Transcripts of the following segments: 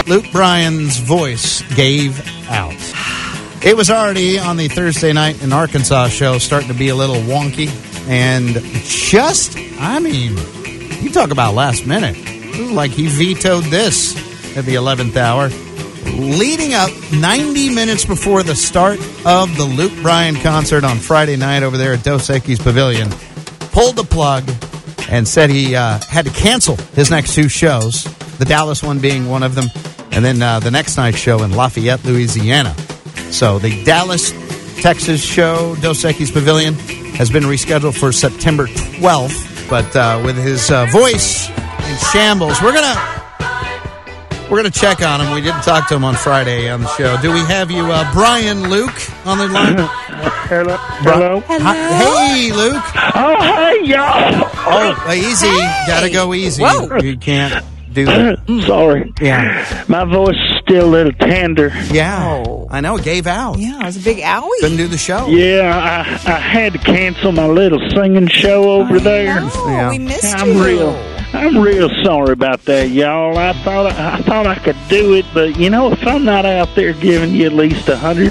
Luke Bryan's voice gave out. It was already on the Thursday night in Arkansas show starting to be a little wonky. And you talk about last minute. It was like he vetoed this at the 11th hour. Leading up 90 minutes before the start of the Luke Bryan concert on Friday night over there at Dos Equis Pavilion, pulled the plug and said he had to cancel his next two shows, the Dallas one being one of them, and then the next night's show in Lafayette, Louisiana. So the Dallas, Texas show, Dos Equis Pavilion, has been rescheduled for September 12th. But with his voice in shambles, we're gonna check on him. We didn't talk to him on Friday on the show. Do we have you, Brian Luke, on the line? Hello. Hey, Luke. Oh, hey, y'all. Oh, easy. Hey. Gotta go easy. Whoa. You can't do that. Sorry. Yeah. My voice is still a little tender. Yeah. Oh. I know. It gave out. Yeah, it was a big owie. Couldn't do the show. Yeah, I had to cancel my little singing show over there. No, Yeah. we missed I'm real sorry about that, y'all. I thought I could do it, but if I'm not out there giving you at least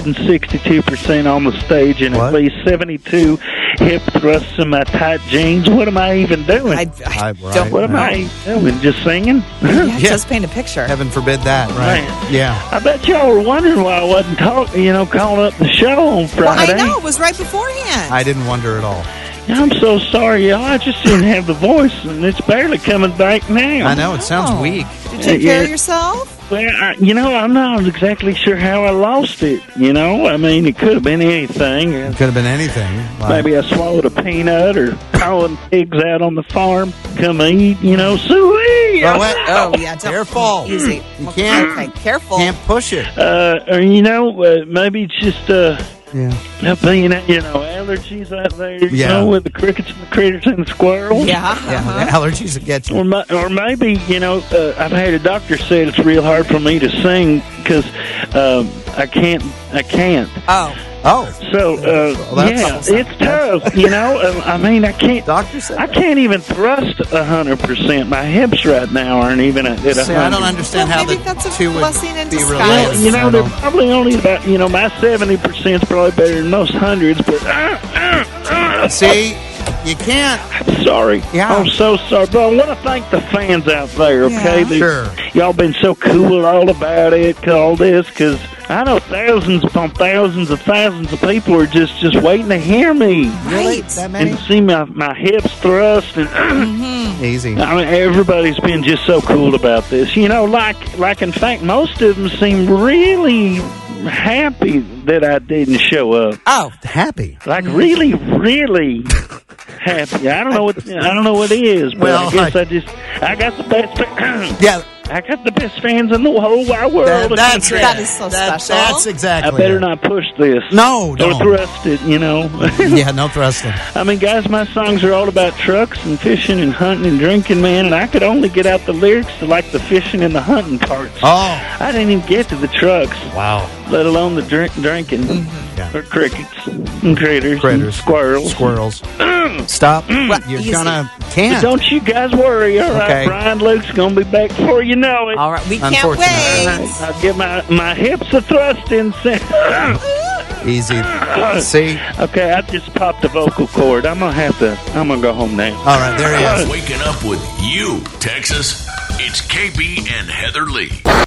162% on the stage and What? at least 72 hip thrusts in my tight jeans, what am I even doing? I Right. don't. What am I doing? Just singing? Yeah, Yeah. just paint a picture. Heaven forbid that, right? Man. Yeah. I bet y'all were wondering why I wasn't calling up the show on Well, Friday. I know it was right beforehand. I didn't wonder at all. I'm so sorry, y'all. I just didn't have the voice, and it's barely coming back now. I know. It sounds Oh. weak. Did you take care of yourself? Well, I'm not exactly sure how I lost it. It could have been anything. It could have been anything. Like, Maybe I swallowed a peanut or calling pigs out on the farm. Come eat, suey. Oh, wait. Oh, yeah. Don't, Careful. Easy. You can't. Okay, careful. Can't push it. Maybe it's just Yeah. being, allergies out there. Yeah. With the crickets and the critters and the squirrels. Yeah. Yeah. Uh-huh. The allergies that get you. Or maybe, I've had a doctor say it's real hard for me to sing because I can't. Oh. Oh. So, that's- it's tough, I can't. Doctor said I that. can't even thrust 100%. My hips right now aren't even at 100. See, I don't understand Well, how maybe the that's a two would blessing in be disguise. related. Well, they're probably only about, my 70% is probably better than most hundreds, but See, you can't. sorry. Yeah. I'm so sorry. But I want to thank the fans out there, okay? Yeah. They- Sure. Y'all been so cool all about it, all this, because I know thousands upon thousands of people are just waiting to hear me. Right. That many? And see my hips thrust, and Easy. everybody's been just so cool about this. Like in fact, most of them seem really happy that I didn't show up. Oh. Happy. Like really, really happy. I don't know what it is, but Well, I guess I got the best. Yeah. I got the best fans in the whole wide world. That's it. That is so special. That's exactly I better it. not push this. No, Or don't. thrust it, Yeah, no thrusting. Guys, my songs are all about trucks and fishing and hunting and drinking, man, and I could only get out the lyrics to like the fishing and the hunting parts. Oh, I didn't even get to the trucks, wow. let alone the drinking. Yeah. Or crickets and critters. And squirrels. Squirrels. Stop. Well, You're easy. gonna But can't. don't you guys worry, all right? Okay. Brian Luke's going to be back before you know it. All right. We can't Unfortunately. wait. I'll get my hips a thrusting. Easy. See? Okay, I just popped the vocal cord. I'm gonna go home now. All right, there he is. Waking up with you, Texas. It's KB and Heather Lee.